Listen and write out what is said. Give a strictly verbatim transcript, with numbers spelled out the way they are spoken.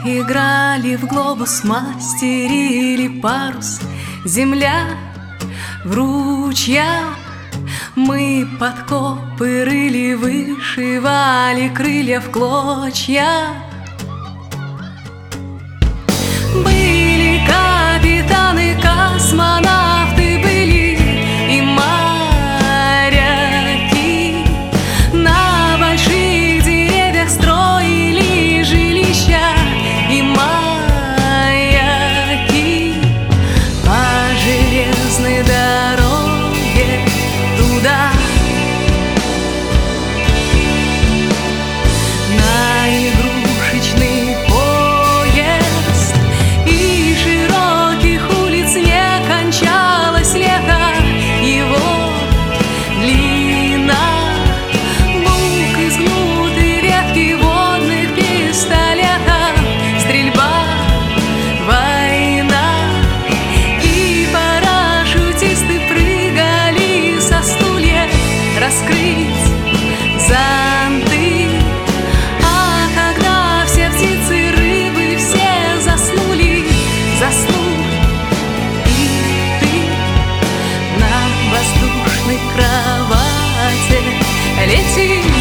играли в глобус, мастерили парус. Земля в ручьях, мы подкопы рыли, вышивали крылья в клочья. Были капитаны, космонавты были и моряки. На больших деревьях строили жилища и маяки. По железной дороге туда, на игрушечный поезд, и широких улиц не кончалось лето. Его длина, бук из гнутой ветки водных пистолетов, стрельба, война, и парашютисты прыгали со стульев раскрыть зонты. А когда все птицы, рыбы, все заснули, заснул и ты на воздушной кровати. Лети